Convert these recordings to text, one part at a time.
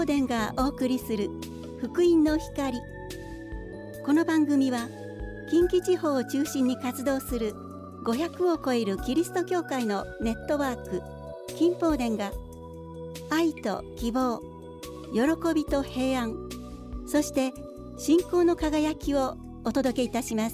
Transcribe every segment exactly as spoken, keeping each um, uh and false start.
宝殿がお送りする福音の光。この番組は近畿地方を中心に活動するごひゃくを超えるキリスト教会のネットワーク金宝殿が愛と希望、喜びと平安、そして信仰の輝きをお届けいたします。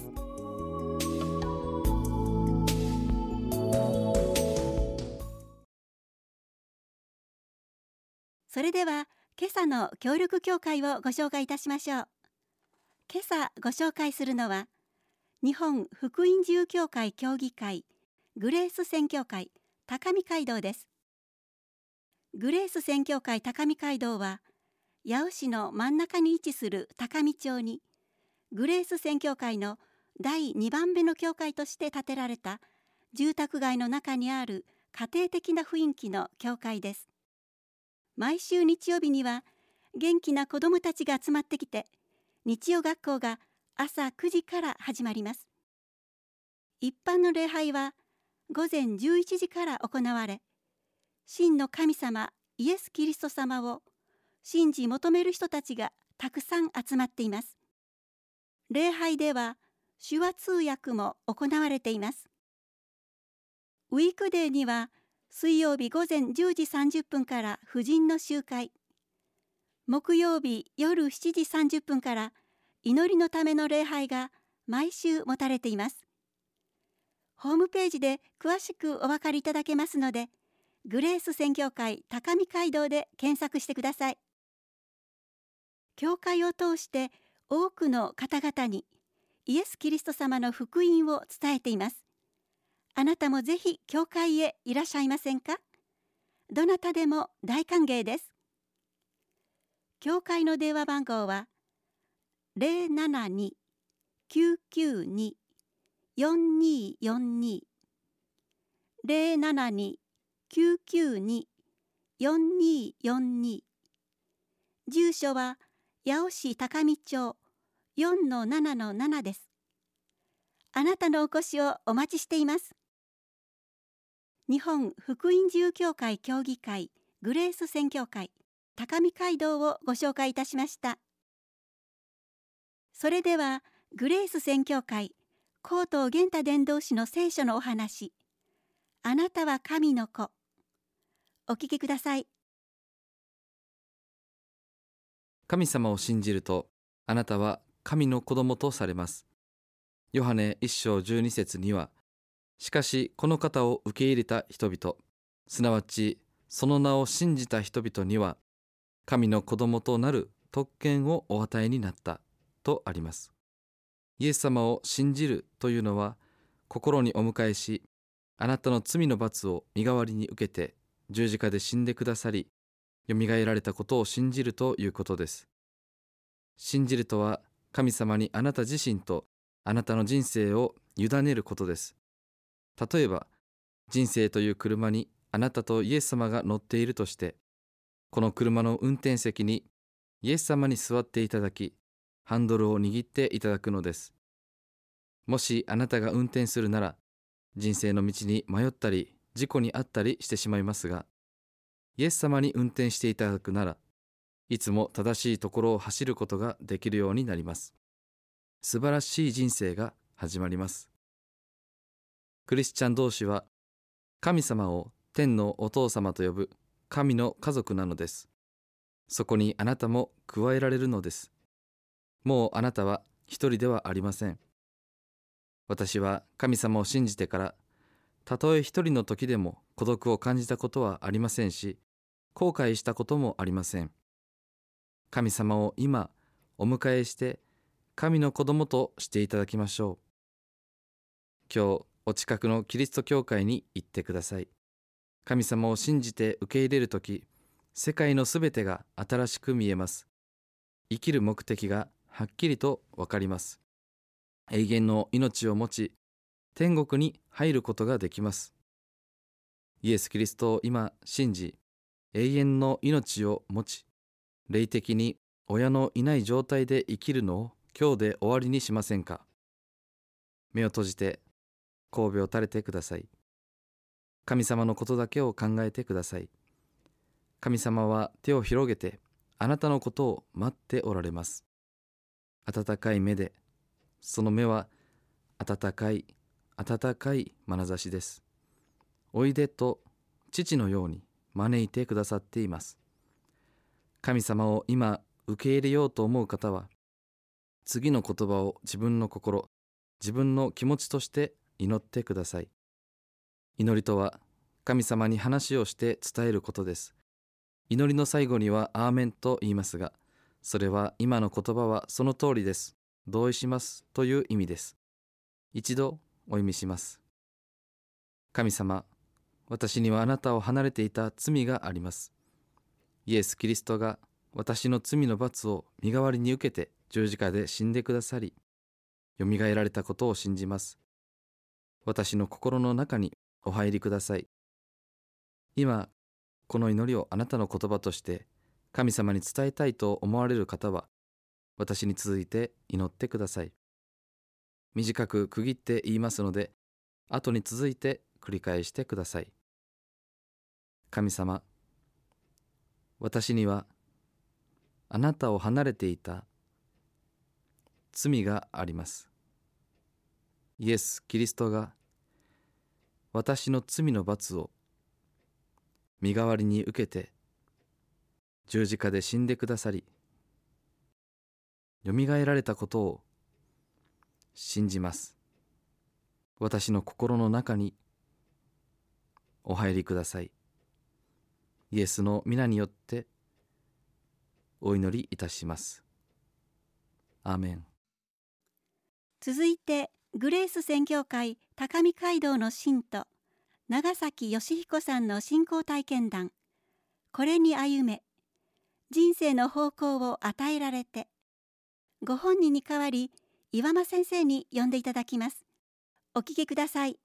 それでは今朝の協力教会をご紹介いたしましょう。今朝ご紹介するのは日本福音自由教会協議会グレース宣教会高見街道です。グレース宣教会高見街道は八尾市の真ん中に位置する高見町にグレース宣教会のだいにばんめの教会として建てられた住宅街の中にある家庭的な雰囲気の教会です。毎週日曜日には元気な子どもたちが集まってきて、日曜学校が朝くじから始まります。一般の礼拝は午前じゅういちじから行われ、真の神様イエス・キリスト様を信じ求める人たちがたくさん集まっています。礼拝では手話通訳も行われています。ウィークデーには水曜日午前じゅうじさんじゅっぷんから婦人の集会、木曜日夜しちじさんじゅっぷんから祈りのための礼拝が毎週持たれています。ホームページで詳しくお分かりいただけますので、グレース宣教会高見街道で検索してください。教会を通して多くの方々にイエス・キリスト様の福音を伝えています。あなたもぜひ教会へいらっしゃいませんか？どなたでも大歓迎です。教会の電話番号は ゼロななに きゅうきゅうに よんによんに ゼロななに きゅうきゅうに よんによんに。住所は八尾市高見町 よんのななのなな です。あなたのお越しをお待ちしています。日本福音自由教会協議会グレース宣教会高見街道をご紹介いたしました。それではグレース宣教会高等玄太伝道師の聖書のお話、あなたは神の子、お聞きください。 神様を信じるとあなたは神の子供とされます。ヨハネ一章十二節には、しかしこの方を受け入れた人々、すなわちその名を信じた人々には、神の子供となる特権をお与えになったとあります。イエス様を信じるというのは、心にお迎えし、あなたの罪の罰を身代わりに受けて十字架で死んでくださり、よみがえられたことを信じるということです。信じるとは、神様にあなた自身とあなたの人生を委ねることです。例えば、人生という車にあなたとイエス様が乗っているとして、この車の運転席にイエス様に座っていただき、ハンドルを握っていただくのです。もしあなたが運転するなら、人生の道に迷ったり、事故に遭ったりしてしまいますが、イエス様に運転していただくなら、いつも正しいところを走ることができるようになります。素晴らしい人生が始まります。クリスチャン同士は、神様を天のお父様と呼ぶ神の家族なのです。そこにあなたも加えられるのです。もうあなたは一人ではありません。私は神様を信じてから、たとえ一人の時でも孤独を感じたことはありませんし、後悔したこともありません。神様を今お迎えして、神の子供としていただきましょう。今日お近くのキリスト教会に行ってください。神様を信じて受け入れるとき、世界のすべてが新しく見えます。生きる目的がはっきりとわかります。永遠の命を持ち、天国に入ることができます。イエス・キリストを今信じ、永遠の命を持ち、霊的に親のいない状態で生きるのを今日で終わりにしませんか？目を閉じて頭を垂れてください。神様のことだけを考えてください。神様は手を広げてあなたのことを待っておられます。温かい目で、その目は温かい温かい眼差しです。おいでと父のように招いてくださっています。神様を今受け入れようと思う方は、次の言葉を自分の心、自分の気持ちとして祈ってください。祈りとは神様に話をして伝えることです。祈りの最後にはアーメンと言いますが、それは今の言葉はその通りです、同意しますという意味です。一度お読みします。神様、私にはあなたを離れていた罪があります。イエス・キリストが私の罪の罰を身代わりに受けて十字架で死んでくださり、よみがえられたことを信じます。私の心の中にお入りください。今、この祈りをあなたの言葉として神様に伝えたいと思われる方は、私に続いて祈ってください。短く区切って言いますので、後に続いて繰り返してください。神様、私にはあなたを離れていた罪があります。イエス・キリストが私の罪の罰を身代わりに受けて十字架で死んでくださり、よみがえられたことを信じます。私の心の中にお入りください。イエスの皆によってお祈りいたします。アーメン。 続いてグレース宣教会高見街道の信徒長崎義彦さんの信仰体験談、これに歩め、人生の方向を与えられて、ご本人に代わり岩間先生に読んでいただきます。お聞きください。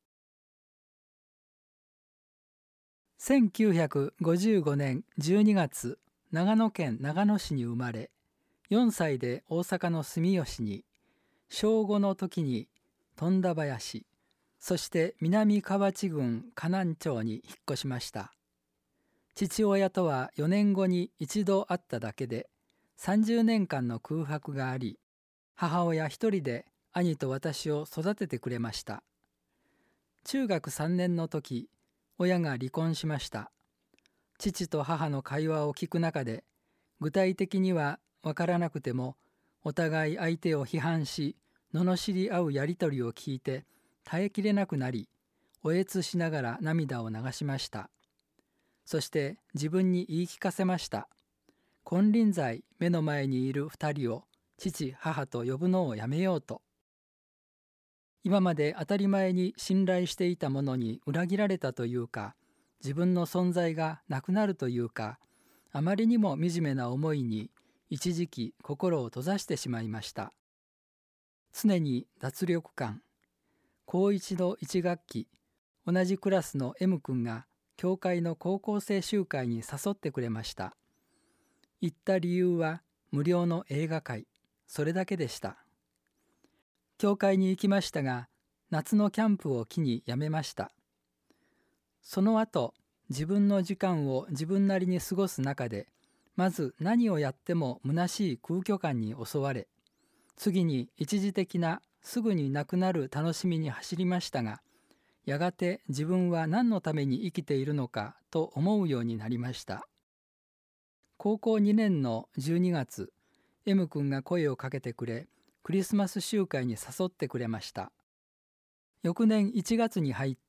せんきゅうひゃくごじゅうごねんじゅうにがつ、長野県長野市に生まれ、よんさいで大阪の住吉に、小ごの時に富田林、そして南河内郡河南町に引っ越しました。父親とはよねんごに一度会っただけで、さんじゅうねんかんの空白があり、母親一人で兄と私を育ててくれました。中学さんねんの時、親が離婚しました。父と母の会話を聞く中で、具体的には分からなくても、お互い相手を批判し、罵り合うやりとりを聞いて、耐えきれなくなり、おえつしながら涙を流しました。そして自分に言い聞かせました。金輪際目の前にいる二人を父母と呼ぶのをやめようと。今まで当たり前に信頼していたものに裏切られたというか、自分の存在がなくなるというか、あまりにも惨めな思いに一時期心を閉ざしてしまいました。常に脱力感。高一の一学期、同じクラスの M 君が教会の高校生集会に誘ってくれました。行った理由は無料の映画会、それだけでした。教会に行きましたが、夏のキャンプを機にやめました。その後、自分の時間を自分なりに過ごす中で、まず何をやっても虚しい空虚感に襲われ、次に一時的なすぐになくなる楽しみに走りましたが、やがて自分は何のために生きているのかと思うようになりました。高校にねんのじゅうにがつ、M 君が声をかけてくれ、クリスマス集会に誘ってくれました。翌年いちがつに入って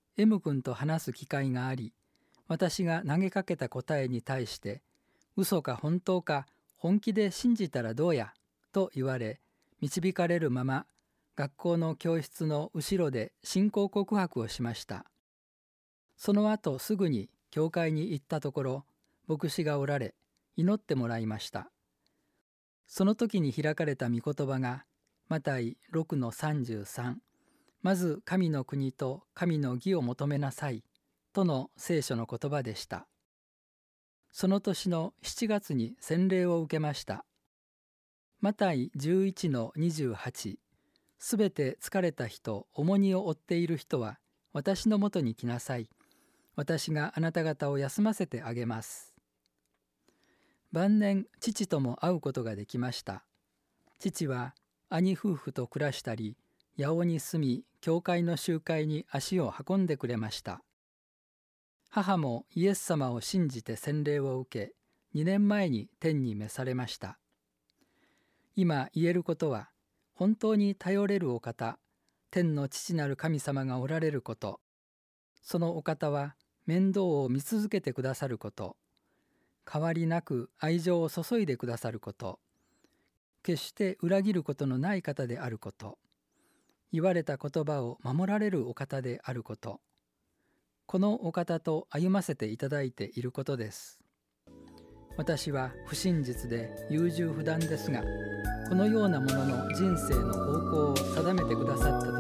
M 君と話す機会があり、私が投げかけた答えに対して、嘘か本当か本気で信じたらどうやと言われ、導かれるまま学校の教室の後ろで信仰告白をしました。その後すぐに教会に行ったところ、牧師がおられ、祈ってもらいました。その時に開かれた御言葉が、マタイ ろくのさんじゅうさん、まず神の国と神の義を求めなさい、との聖書の言葉でした。その年のしちがつに洗礼を受けました。マタイじゅういちのにじゅうはち、すべて疲れた人、重荷を負っている人は、私のもとに来なさい。私があなた方を休ませてあげます。 晩年父とも会うことができました。父は兄夫婦と暮らしたり、八尾に住み、教会の集会に足を運んでくれました。母もイエス様を信じて洗礼を受け、にねんまえに天に召されました。今言えることは、本当に頼れるお方、天の父なる神様がおられること、そのお方は面倒を見続けてくださること、変わりなく愛情を注いでくださること、決して裏切ることのない方であること、言われた言葉を守られるお方であること、このお方と歩ませていただいていることです。私は不真実で優柔不断ですが、このようなものの人生の方向を定めてくださった